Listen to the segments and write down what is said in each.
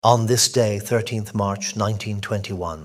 On this day, 13th March 1921,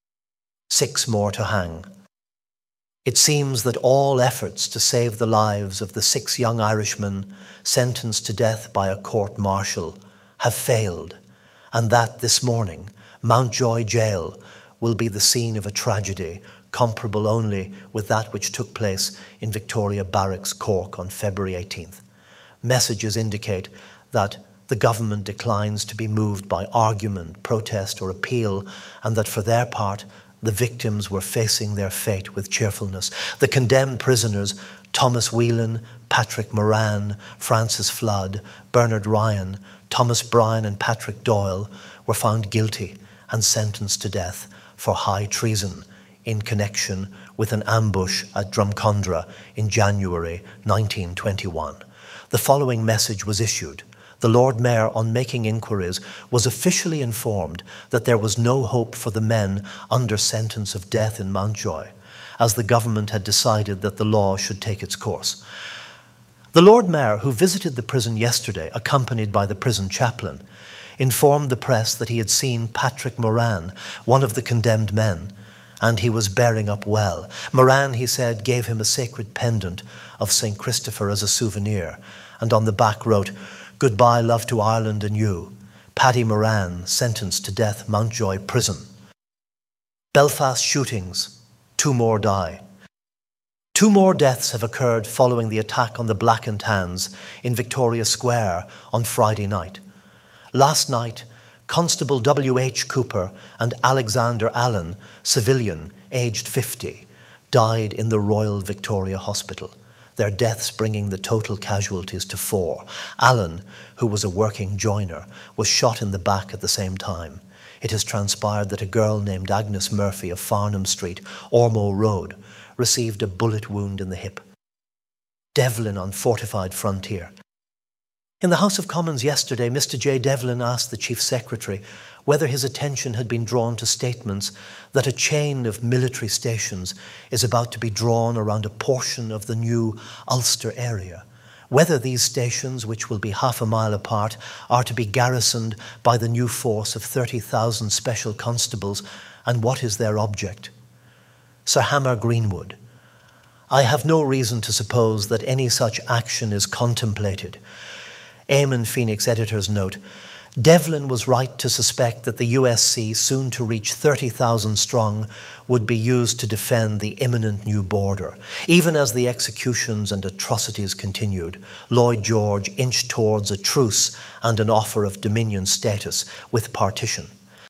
6 more to hang. It seems that all efforts to save the lives of the 6 young Irishmen sentenced to death by a court-martial have failed, and that this morning Mountjoy Jail will be the scene of a tragedy comparable only with that which took place in Victoria Barracks, Cork on February 18th. Messages indicate that the government declines to be moved by argument, protest or appeal, and that for their part the victims were facing their fate with cheerfulness. The condemned prisoners, Thomas Whelan, Patrick Moran, Francis Flood, Bernard Ryan, Thomas Bryan and Patrick Doyle, were found guilty and sentenced to death for high treason in connection with an ambush at Drumcondra in January 1921. The following message was issued. The Lord Mayor, on making inquiries, was officially informed that there was no hope for the men under sentence of death in Mountjoy, as the government had decided that the law should take its course. The Lord Mayor, who visited the prison yesterday, accompanied by the prison chaplain, informed the press that he had seen Patrick Moran, one of the condemned men, and he was bearing up well. Moran, he said, gave him a sacred pendant of St. Christopher as a souvenir, and on the back wrote, "Goodbye, love to Ireland and you. Paddy Moran, sentenced to death, Mountjoy Prison." Belfast shootings, 2 more die. 2 more deaths have occurred following the attack on the Blackened Hands in Victoria Square on Friday night. Last night, Constable W.H. Cooper and Alexander Allen, civilian, aged 50, died in the Royal Victoria Hospital, their deaths bringing the total casualties to 4. Allen, who was a working joiner, was shot in the back at the same time. It has transpired that a girl named Agnes Murphy of Farnham Street, Ormeau Road, received a bullet wound in the hip. Devlin on fortified frontier. In the House of Commons yesterday, Mr. J. Devlin asked the Chief Secretary whether his attention had been drawn to statements that a chain of military stations is about to be drawn around a portion of the new Ulster area, whether these stations, which will be half a mile apart, are to be garrisoned by the new force of 30,000 special constables, and what is their object. Sir Hammer Greenwood: I have no reason to suppose that any such action is contemplated. Eamon Phoenix editor's note: Devlin was right to suspect that the USC, soon to reach 30,000 strong, would be used to defend the imminent new border. Even as the executions and atrocities continued, Lloyd George inched towards a truce and an offer of Dominion status with partition.